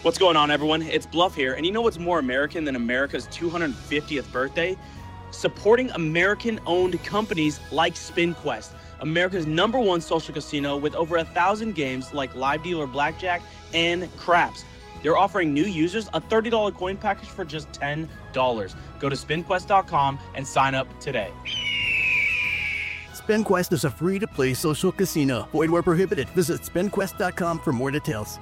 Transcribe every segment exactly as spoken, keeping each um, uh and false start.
What's going on, everyone? It's Bluff here, and you know what's more American than America's two hundred fiftieth birthday? Supporting American-owned companies like SpinQuest, America's number one social casino with over a thousand games like Live Dealer Blackjack and Craps. They're offering new users a thirty dollars coin package for just ten dollars. Go to spin quest dot com and sign up today. SpinQuest is a free-to-play social casino. Void where prohibited. Visit spin quest dot com for more details.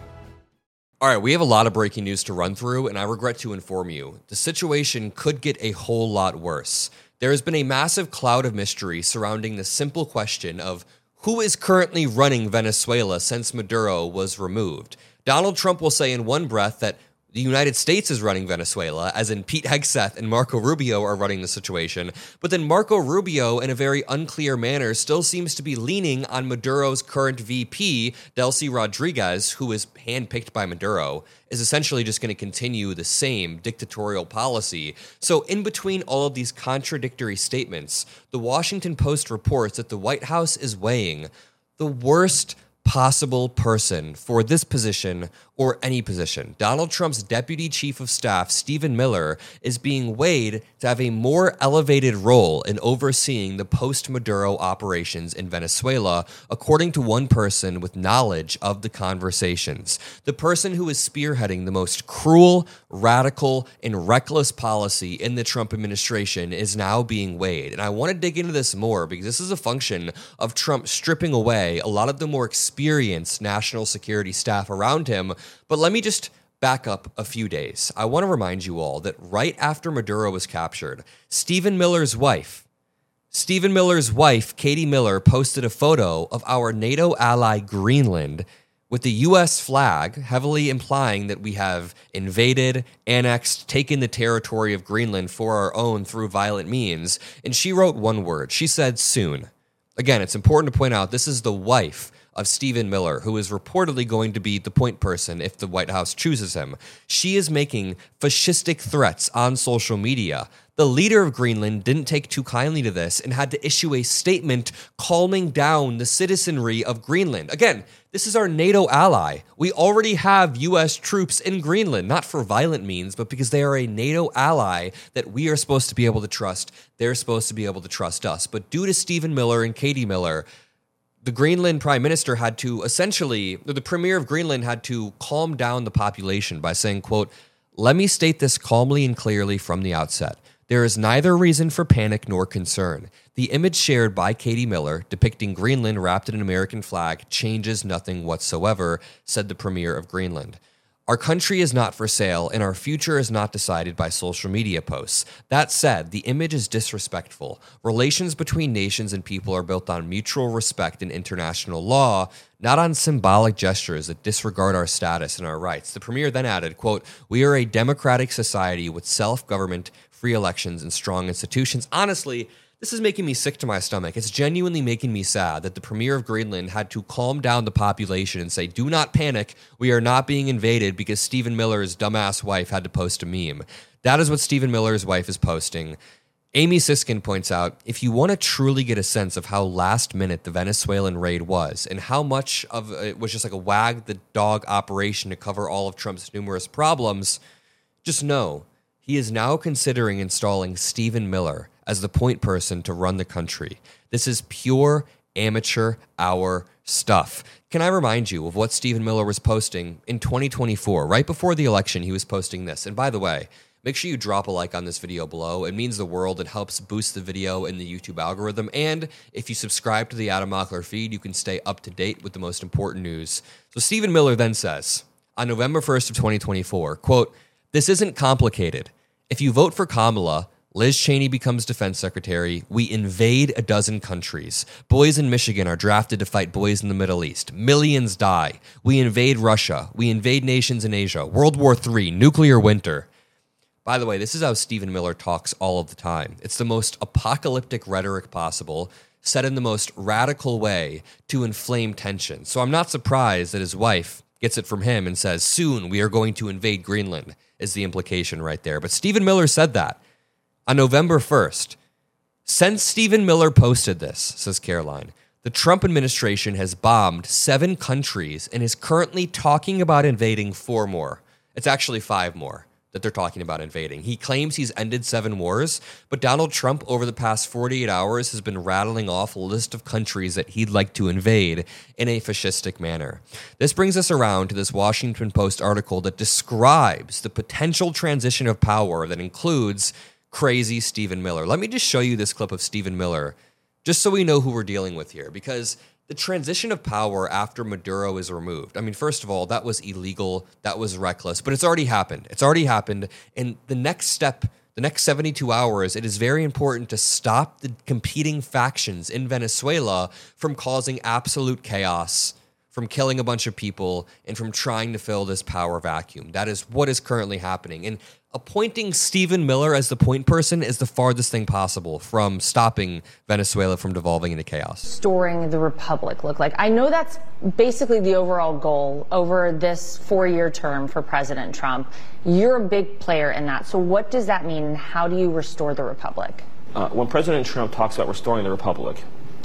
All right, we have a lot of breaking news to run through, and I regret to inform you, the situation could get a whole lot worse. There has been a massive cloud of mystery surrounding the simple question of who is currently running Venezuela since Maduro was removed. Donald Trump will say in one breath that the United States is running Venezuela, as in Pete Hegseth and Marco Rubio are running the situation. But then Marco Rubio, in a very unclear manner, still seems to be leaning on Maduro's current V P, Delcy Rodriguez, who is handpicked by Maduro, is essentially just going to continue the same dictatorial policy. So in between all of these contradictory statements, the Washington Post reports that the White House is weighing the worst possible person for this position or any position. Donald Trump's deputy chief of staff, Stephen Miller, is being weighed to have a more elevated role in overseeing the post-Maduro operations in Venezuela, according to one person with knowledge of the conversations. The person who is spearheading the most cruel, radical, and reckless policy in the Trump administration is now being weighed. And I want to dig into this more because this is a function of Trump stripping away a lot of the more experienced national security staff around him. But let me just back up a few days. I want to remind you all that right after Maduro was captured, Stephen Miller's wife, Stephen Miller's wife, Katie Miller, posted a photo of our NATO ally Greenland with the U S flag, heavily implying that we have invaded, annexed, taken the territory of Greenland for our own through violent means. And she wrote one word. She said, soon. Again, it's important to point out this is the wife of Stephen Miller, who is reportedly going to be the point person if the White House chooses him. She is making fascistic threats on social media. The leader of Greenland didn't take too kindly to this and had to issue a statement calming down the citizenry of Greenland. Again, this is our NATO ally. We already have U S troops in Greenland, not for violent means, but because they are a NATO ally that we are supposed to be able to trust. They're supposed to be able to trust us. But due to Stephen Miller and Katie Miller, the Greenland prime minister had to essentially, the premier of Greenland had to calm down the population by saying, quote, let me state this calmly and clearly from the outset. There is neither reason for panic nor concern. The image shared by Katie Miller depicting Greenland wrapped in an American flag changes nothing whatsoever, said the premier of Greenland. Our country is not for sale, and our future is not decided by social media posts. That said, the image is disrespectful. Relations between nations and people are built on mutual respect and international law, not on symbolic gestures that disregard our status and our rights. The premier then added, quote, we are a democratic society with self-government, free elections, and strong institutions. Honestly, this is making me sick to my stomach. It's genuinely making me sad that the premier of Greenland had to calm down the population and say, do not panic, we are not being invaded because Stephen Miller's dumbass wife had to post a meme. That is what Stephen Miller's wife is posting. Amy Siskin points out, if you want to truly get a sense of how last minute the Venezuelan raid was and how much of it was just like a wag the dog operation to cover all of Trump's numerous problems, just know he is now considering installing Stephen Miller as the point person to run the country. This is pure amateur hour stuff. Can I remind you of what Stephen Miller was posting in twenty twenty-four? Right before the election, he was posting this. And by the way, make sure you drop a like on this video below. It means the world. It helps boost the video in the YouTube algorithm. And if you subscribe to the Adam Mockler feed, you can stay up to date with the most important news. So Stephen Miller then says, on November first of twenty twenty-four, quote, this isn't complicated. If you vote for Kamala, Liz Cheney becomes defense secretary. We invade a dozen countries. Boys in Michigan are drafted to fight boys in the Middle East. Millions die. We invade Russia. We invade nations in Asia. World War Three, nuclear winter. By the way, this is how Stephen Miller talks all of the time. It's the most apocalyptic rhetoric possible, said in the most radical way to inflame tension. So I'm not surprised that his wife gets it from him and says, soon we are going to invade Greenland, is the implication right there. But Stephen Miller said that on November first. Since Stephen Miller posted this, says Caroline, The Trump administration has bombed seven countries and is currently talking about invading four more. It's actually five more that they're talking about invading. He claims he's ended seven wars, but Donald Trump over the past forty-eight hours has been rattling off a list of countries that he'd like to invade in a fascistic manner. This brings us around to this Washington Post article that describes the potential transition of power that includes crazy Stephen Miller. Let me just show you this clip of Stephen Miller, just so we know who we're dealing with here, because the transition of power after Maduro is removed. I mean, first of all, that was illegal, that was reckless, but it's already happened. It's already happened. And the next step, the next seventy-two hours, it is very important to stop the competing factions in Venezuela from causing absolute chaos, from killing a bunch of people, and from trying to fill this power vacuum. That is what is currently happening. And appointing Stephen Miller as the point person is the farthest thing possible from stopping Venezuela from devolving into chaos. Restoring the republic look like? I know that's basically the overall goal over this four-year term for President Trump. You're a big player in that. So what does that mean? How do you restore the republic? Uh, when President Trump talks about restoring the republic,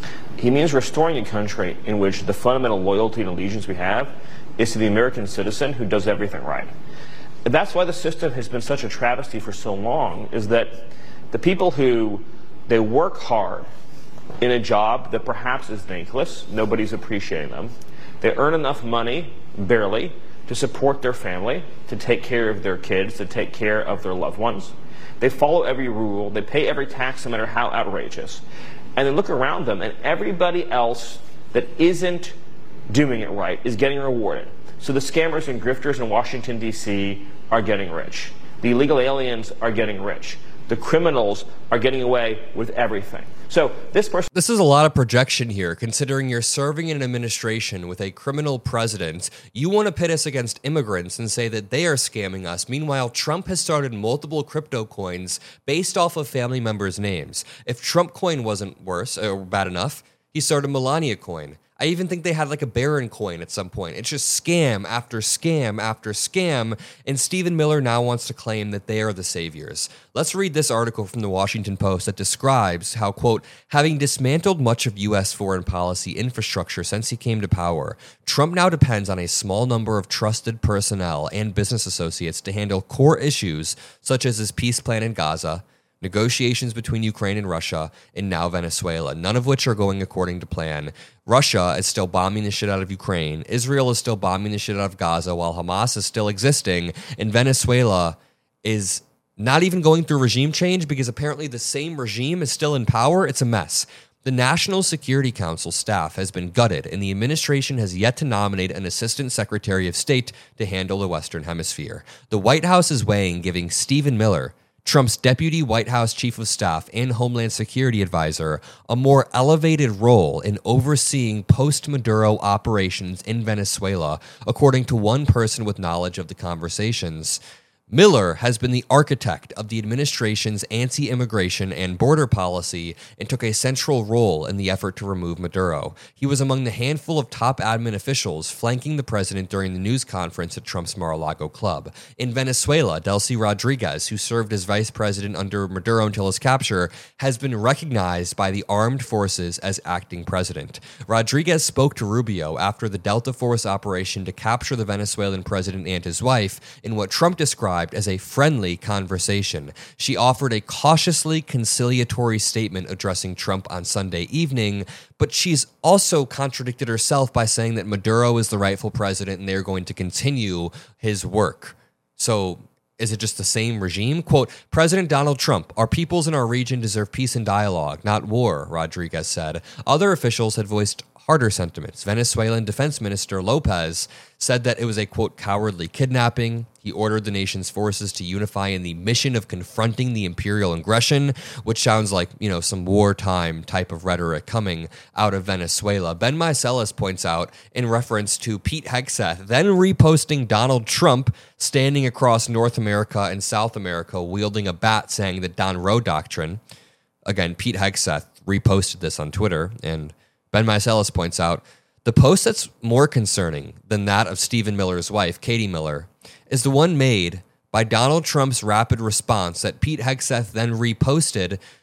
he means restoring a country in which the fundamental loyalty and allegiance we have is to the American citizen who does everything right. That's why the system has been such a travesty for so long, is that the people who, they work hard in a job that perhaps is thankless, nobody's appreciating them. They earn enough money, barely, to support their family, to take care of their kids, to take care of their loved ones. They follow every rule, they pay every tax no matter how outrageous. And they look around them, and everybody else that isn't doing it right is getting rewarded. So the scammers and grifters in Washington, D C are getting rich. The illegal aliens are getting rich. The criminals are getting away with everything. So this person... This is a lot of projection here, considering you're serving in an administration with a criminal president. You want to pit us against immigrants and say that they are scamming us. Meanwhile, Trump has started multiple crypto coins based off of family members' names. If Trump coin wasn't worse or bad enough, he started Melania coin. I even think they had like a Barron coin at some point. It's just scam after scam after scam, and Stephen Miller now wants to claim that they are the saviors. Let's read this article from the Washington Post that describes how, quote, having dismantled much of U S foreign policy infrastructure since he came to power, Trump now depends on a small number of trusted personnel and business associates to handle core issues such as his peace plan in Gaza, negotiations between Ukraine and Russia, and now Venezuela, none of which are going according to plan. Russia is still bombing the shit out of Ukraine. Israel is still bombing the shit out of Gaza while Hamas is still existing. And Venezuela is not even going through regime change because apparently the same regime is still in power. It's a mess. The National Security Council staff has been gutted, and the administration has yet to nominate an assistant secretary of state to handle the Western Hemisphere. The White House is weighing giving Stephen Miller, Trump's deputy White House chief of staff and Homeland Security advisor, a more elevated role in overseeing post-Maduro operations in Venezuela, according to one person with knowledge of the conversations. Miller has been the architect of the administration's anti-immigration and border policy and took a central role in the effort to remove Maduro. He was among the handful of top admin officials flanking the president during the news conference at Trump's Mar-a-Lago club. In Venezuela, Delcy Rodriguez, who served as vice president under Maduro until his capture, has been recognized by the armed forces as acting president. Rodriguez spoke to Rubio after the Delta Force operation to capture the Venezuelan president and his wife in what Trump described as a friendly conversation. She offered a cautiously conciliatory statement addressing Trump on Sunday evening, but she's also contradicted herself by saying that Maduro is the rightful president and they're going to continue his work. So is it just the same regime? Quote, President Donald Trump, our peoples in our region deserve peace and dialogue, not war, Rodriguez said. Other officials had voiced harder sentiments. Venezuelan Defense Minister Lopez said that it was a, quote, cowardly kidnapping. He ordered the nation's forces to unify in the mission of confronting the imperial aggression, which sounds like, you know, some wartime type of rhetoric coming out of Venezuela. Ben Meiselas points out, in reference to Pete Hegseth, then reposting Donald Trump standing across North America and South America wielding a bat saying the Don Roe Doctrine. Again, Pete Hegseth reposted this on Twitter, and Ben Meiselas points out, the post that's more concerning than that of Stephen Miller's wife, Katie Miller, is the one made by Donald Trump's rapid response that Pete Hegseth then reposted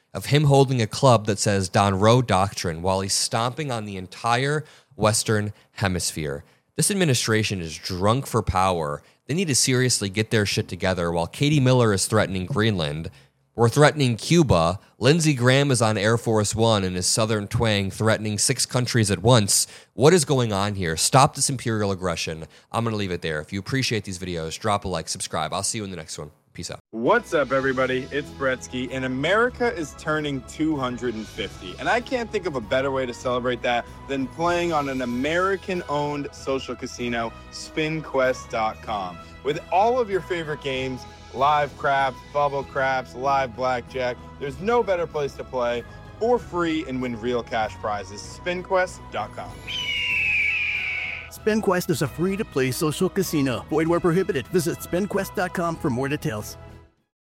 of him holding a club that says Don Roe Doctrine while he's stomping on the entire Western Hemisphere. This administration is drunk for power. They need to seriously get their shit together. While Katie Miller is threatening Greenland, we're threatening Cuba. Lindsey Graham is on Air Force One in his southern twang, threatening six countries at once. What is going on here? Stop this imperial aggression. I'm going to leave it there. If you appreciate these videos, drop a like, subscribe. I'll see you in the next one. Peace out. What's up, everybody? It's Bretsky, and America is turning two hundred fifty. And I can't think of a better way to celebrate that than playing on an American-owned social casino, spin quest dot com. With all of your favorite games, live craps, bubble craps, live blackjack, there's no better place to play for free and win real cash prizes. spin quest dot com. SpinQuest is a free-to-play social casino. Void where prohibited. Visit spin quest dot com for more details.